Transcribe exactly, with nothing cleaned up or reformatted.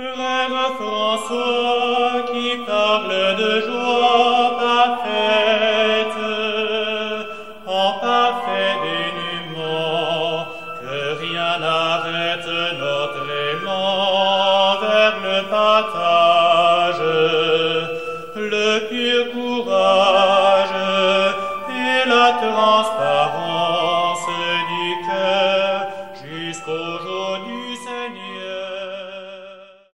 Frère François qui parle de joie parfaite, en parfait dénuement, que rien n'arrête notre aimant vers le partage, le pur courage et la transparence du cœur jusqu'au jour